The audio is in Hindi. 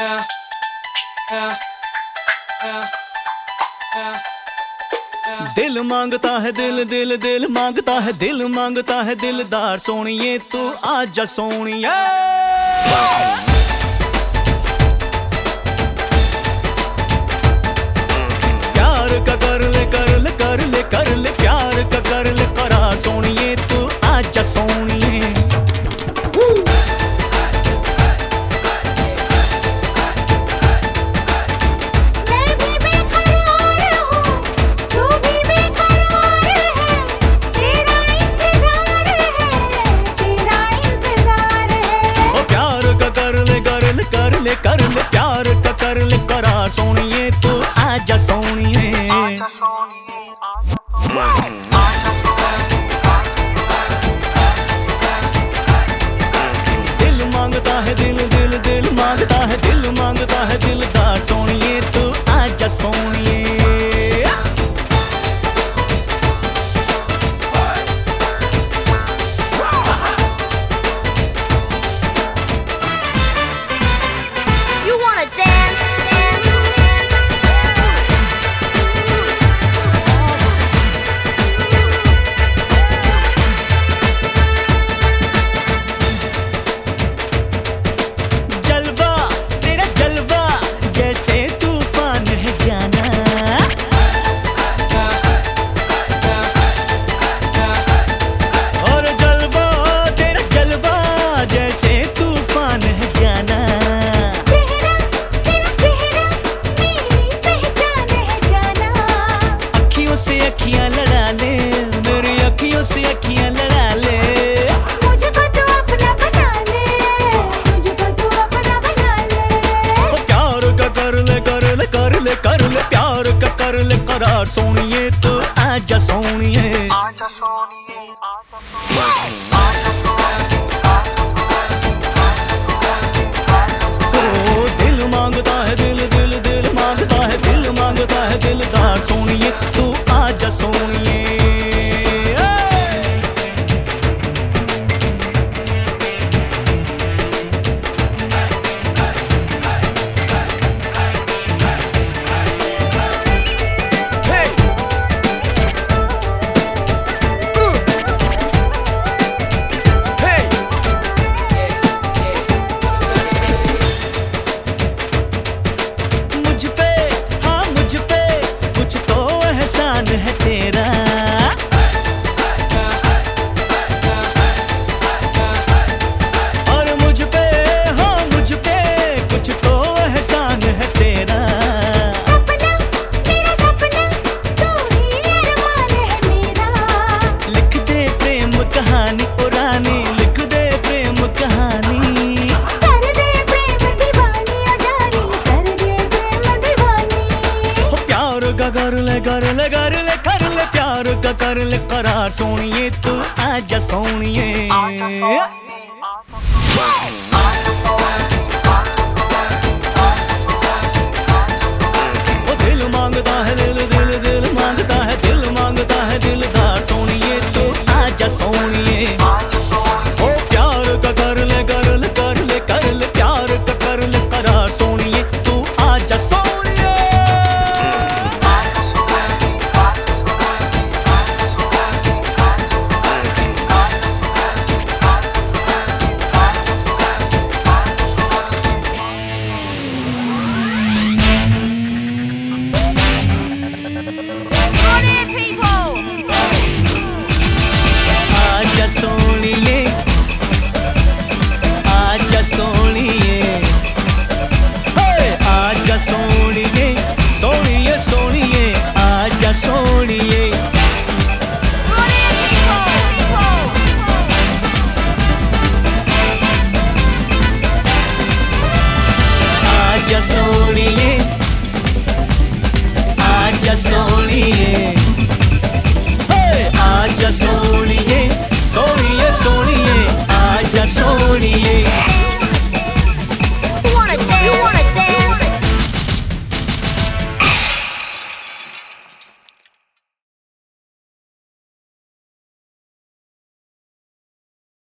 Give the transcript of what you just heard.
दिल मांगता है दिल दिल दिल मांगता है दिल मांगता है दिलदार सोनिए तू आजा सोनिए। प्यार का कर ले कर ले कर ले कर ले प्यार का कर ले करार सोनिए तू आजा सोनिए। कर ले प्यार का कर ले करार सोनिए तू आजा सोनिए। दिल मांगता है दिल दिल दिल मांगता है दिल मांगता है दिलदार सोनिए तू आजा सोनिए। अखियां लड़ा ले मेरी अखियों से अखियां लड़ा ले। मुझको तू अपना बना ले मुझको तू अपना बना ले। प्यार का कर ले कर ले कर ले कर ले प्यार का कर ले करार सोनिए तू आजा सोनिए। आजा सोनिए ओ दिल मांगता है दिल दिल दिल मांगता है दिल मांगता है दिलदार सोनिए तू आजा सोनिए। है तेरा और मुझ पे हाँ मुझ पे कुछ तो एहसान है तेरा। सपना मेरा सपना तू ही अरमान है मेरा। लिख दे प्रेम कहानी पुरानी लिख दे प्रेम कहानी। कर दे प्रेम दीवानी अजानी कर दे प्रेम दीवानी। प्यार का कर ले कर ले कर ले कर ले प्यार का कर ले करार सोनिए तू आजा सोनिए। दिल मांगता है दिल दिल दिल मांगता है दिल मांगता है दिलदार सोनिए तू आजा सोनिए। ओ प्यार का कर ले कर ले कर ले कर ले प्यार का कर ले करार सोनिए तू आजा सोनिए। आजा सोनिए आजा सोनिए आजा सोनिए सोनिए सोनिए आजा सोनिए। आजा सोनिए आजा सोनिए आजा सोनिए सोनिए सोनिए आजा सोनिए।